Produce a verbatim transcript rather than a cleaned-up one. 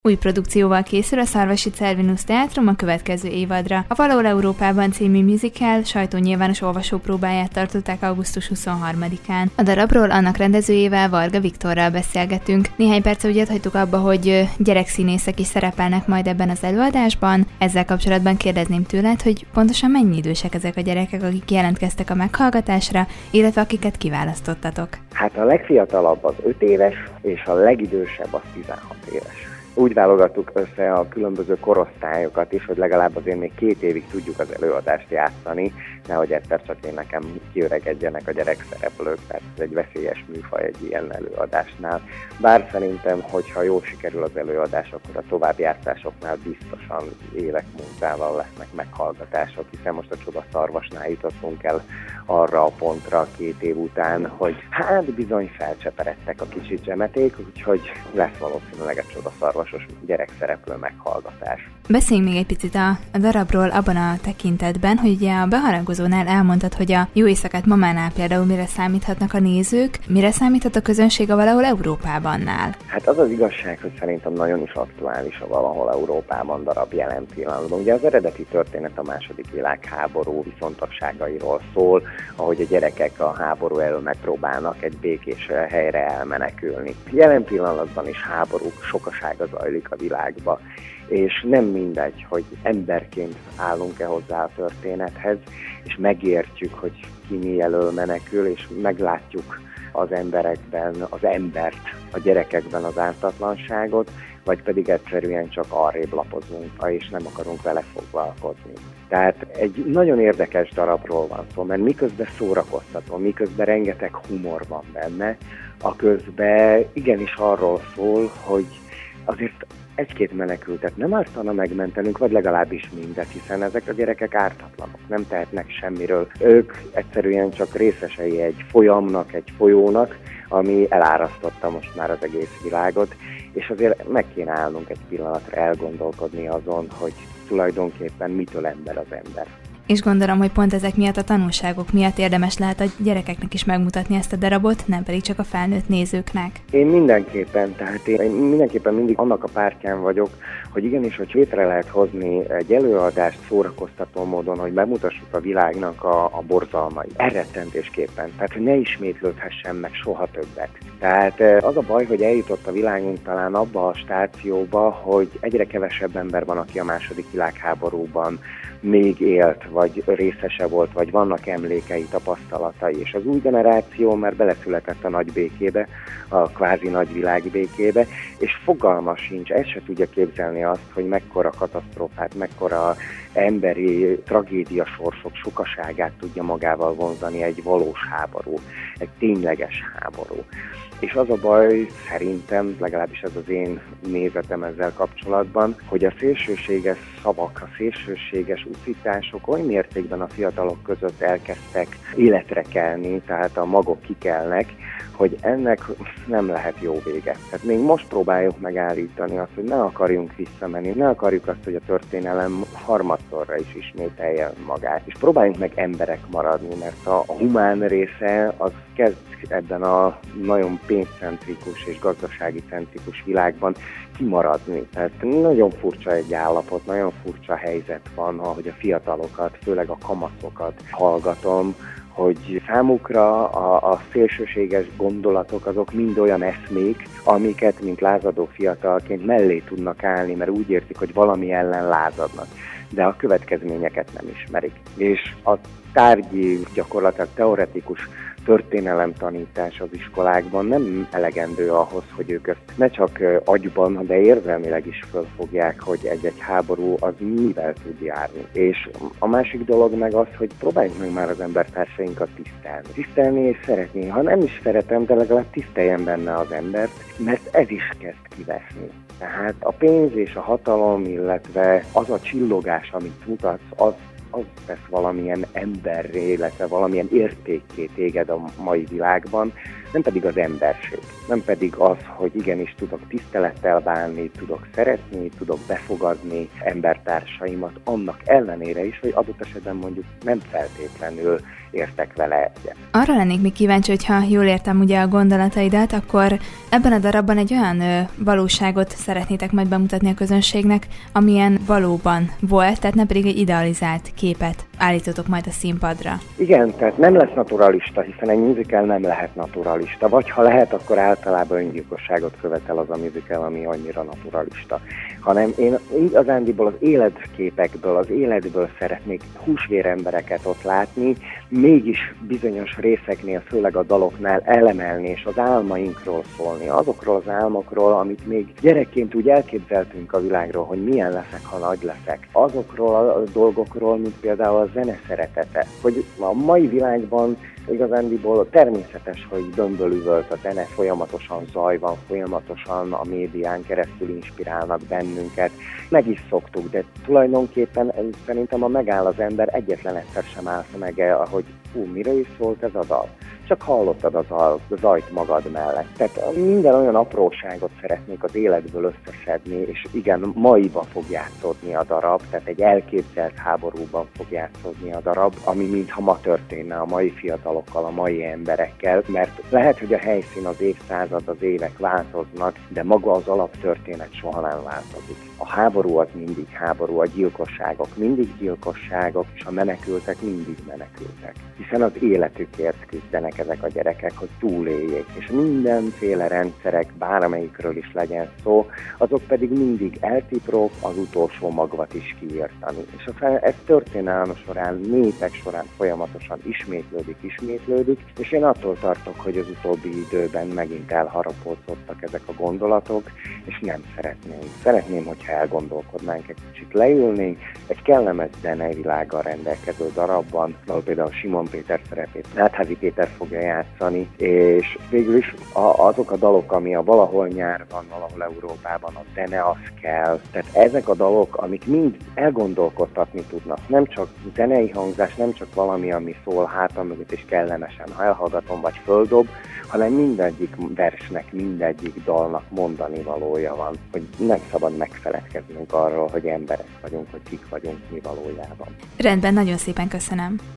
Új produkcióval készül a Szarvasi Cervinus Teátrum a következő évadra. A Valahol Európában című musical sajtónyilvános olvasópróbáját tartották augusztus huszonharmadikán. A darabról annak rendezőjével, Varga Viktorral beszélgetünk. Néhány perce úgy hagytuk abba, hogy gyerekszínészek is szerepelnek majd ebben az előadásban. Ezzel kapcsolatban kérdezném tőled, hogy pontosan mennyi idősek ezek a gyerekek, akik jelentkeztek a meghallgatásra, illetve akiket kiválasztottatok? Hát a legfiatalabb az öt éves, és a legidősebb az tizenhat éves. Úgy válogattuk össze a különböző korosztályokat is, hogy legalább azért még két évig tudjuk az előadást játszani, nehogy egyszer csak én nekem kiöregedjenek a gyerekszereplők, mert ez egy veszélyes műfaj egy ilyen előadásnál. Bár szerintem, hogyha jól sikerül az előadás, akkor a továbbjátszásoknál biztosan évek múltával lesznek meghallgatások, hiszen most a Csoda Szarvasnál jutottunk el arra a pontra két év után, hogy hát bizony felcseperedtek a kicsi zsemeték, úgyhogy lesz valószínűleg egy Csoda Szarvasos gyerekszereplő meghallgatás. Beszéljünk még egy picit a, a darabról abban a tekintetben, hogy ugye a beharangozónál elmondtad, hogy a Jó éjszakát mamánál például mire számíthatnak a nézők, mire számíthat a közönség a Valahol Európábannál? Hát az az igazság, hogy szerintem nagyon is aktuális a Valahol Európában darab jelen pillanatban. Ugye az eredeti történet a második világháború viszontagságairól szól, ahogy a gyerekek a háború elől megpróbálnak egy békés helyre elmenekülni. Jelen pillanatban is háború sokasága zajlik a világba, és nem mindegy, hogy emberként állunk-e hozzá a történethez, és megértjük, hogy ki mi elől menekül, és meglátjuk az emberekben az embert, a gyerekekben az ártatlanságot, vagy pedig egyszerűen csak arrébb lapozunk, és nem akarunk vele foglalkozni. Tehát egy nagyon érdekes darabról van szó, mert miközben szórakoztató, miközben rengeteg humor van benne, a közben igenis arról szól, hogy azért egy-két menekültet nem ártana megmentenünk, vagy legalábbis mindet, hiszen ezek a gyerekek ártatlanok, nem tehetnek semmiről. Ők egyszerűen csak részesei egy folyamnak, egy folyónak, ami elárasztotta most már az egész világot, és azért meg kéne állnunk egy pillanatra elgondolkodni azon, hogy tulajdonképpen mitől ember az ember. És gondolom, hogy pont ezek miatt, a tanulságok miatt érdemes lehet a gyerekeknek is megmutatni ezt a darabot, nem pedig csak a felnőtt nézőknek. Én mindenképpen, tehát én mindenképpen mindig annak a pártján vagyok, hogy igenis, hogy létre lehet hozni egy előadást szórakoztató módon, hogy bemutassuk a világnak a, a borzalmait. Elrettentésképpen, tehát hogy ne ismétlődhessen meg soha többet. Tehát az a baj, hogy eljutott a világunk talán abba a stációba, hogy egyre kevesebb ember van, aki a második világháborúban még élt, vagy részese volt, vagy vannak emlékei, tapasztalatai, és az új generáció már beleszületett a nagy békébe, a kvázi nagy világbékébe, és fogalma sincs, el se tudja képzelni azt, hogy mekkora katasztrófát, mekkora emberi tragédia sorsok sokaságát tudja magával vonzani egy valós háború, egy tényleges háború. És az a baj, szerintem, legalábbis ez az én nézetem ezzel kapcsolatban, hogy a szélsőséges szavak, a szélsőséges uszítások oly mértékben a fiatalok között elkezdtek életre kelni, tehát a magok kikelnek, hogy ennek nem lehet jó vége. Tehát még most próbáljuk megállítani azt, hogy ne akarjunk visszamenni, ne akarjuk azt, hogy a történelem harmadszorra is ismételje magát. És próbáljunk meg emberek maradni, mert a, a humán része az kezd ebben a nagyon pénzcentrikus és gazdasági centrikus világban kimaradni. Tehát nagyon furcsa egy állapot, nagyon furcsa helyzet van, ahogy a fiatalokat, főleg a kamaszokat hallgatom, hogy számukra a, a szélsőséges gondolatok azok mind olyan eszmék, amiket, mint lázadó fiatalként mellé tudnak állni, mert úgy érzik, hogy valami ellen lázadnak, de a következményeket nem ismerik. És a tárgyi, gyakorlatilag teoretikus történelemtanítás az iskolákban nem elegendő ahhoz, hogy ők ezt ne csak agyban, de érzelmileg is fölfogják, hogy egy-egy háború az mivel tud járni. És a másik dolog meg az, hogy próbáljuk meg már az embertársainkat tisztelni. Tisztelni és szeretni. Ha nem is szeretem, de legalább tiszteljen benne az embert, mert ez is kezd kiveszni. Tehát a pénz és a hatalom, illetve az a csillogás, amit mutatsz, az az tesz valamilyen emberré, illetve valamilyen értékké téged a mai világban, nem pedig az emberség, nem pedig az, hogy igenis tudok tisztelettel bánni, tudok szeretni, tudok befogadni embertársaimat, annak ellenére is, hogy adott esetben mondjuk nem feltétlenül értek vele egyet. Arra lennék még kíváncsi, hogyha jól értem ugye a gondolataidat, akkor ebben a darabban egy olyan ö, valóságot szeretnétek majd bemutatni a közönségnek, amilyen valóban volt, tehát nem pedig egy idealizált képet állítotok majd a színpadra. Igen, tehát nem lesz naturalista, hiszen egy musical nem lehet naturalista, vagy ha lehet, akkor általában öngyilkosságot követel az a musical, ami annyira naturalista. Hanem én igazándiból az életképekből, az életből szeretnék húsvér embereket ott látni, mégis bizonyos részeknél, főleg a daloknál elemelni, és az álmainkról szólni, azokról az álmokról, amit még gyerekként úgy elképzeltünk a világról, hogy milyen leszek, ha nagy leszek. Azokról a dolgokról, mint például a zene szeretete, hogy a mai világban igazándiból természetes, hogy dömbölüvölt a zene, folyamatosan zaj van, folyamatosan a médián keresztül inspirálnak bennünket. Meg is szoktuk, de tulajdonképpen szerintem, ha megáll az ember, egyetlen egyszer sem állsz meg, hogy hú, mire is szólt ez a dal. Csak hallottad az a zajt magad mellett. Tehát minden olyan apróságot szeretnék az életből összeszedni, és igen, maiban fog játszódni a darab, tehát egy elképzelt háborúban fog játszódni a darab, ami mintha ma történne a mai fiatalokkal, a mai emberekkel, mert lehet, hogy a helyszín, az évszázad, az évek változnak, de maga az alaptörténet soha nem változik. A háború az mindig háború, a gyilkosságok mindig gyilkosságok, és a menekültek mindig menekültek. Hiszen az életükért küzdenek ezek a gyerekek, hogy túléljék, és mindenféle rendszerek, bármelyikről is legyen szó, azok pedig mindig eltiprók, az utolsó magvat is kiírtani. És aztán ez történelem során, népek során folyamatosan ismétlődik, ismétlődik, és én attól tartok, hogy az utóbbi időben megint elharapódzottak ezek a gondolatok, és nem szeretném. Szeretném, hogyha elgondolkodnánk egy kicsit, leülnénk, egy kellemes zenevilággal rendelkező darabban, ahol például Simon Péter szerepét Nátházi Péter fogja játszani, és végül is a, azok a dalok, ami a Valahol nyár van, valahol Európában, a zene az kell. Tehát ezek a dalok, amik mind elgondolkodtatni tudnak. Nem csak zenei hangzás, nem csak valami, ami szól hátam mögött és kellemesen, ha elhallgatom vagy földob, hanem mindegyik versnek, mindegyik dalnak mondani valója van, hogy nem szabad megfeledkeznünk arról, hogy emberek vagyunk, hogy kik vagyunk mi valójában. Rendben, nagyon szépen köszönöm.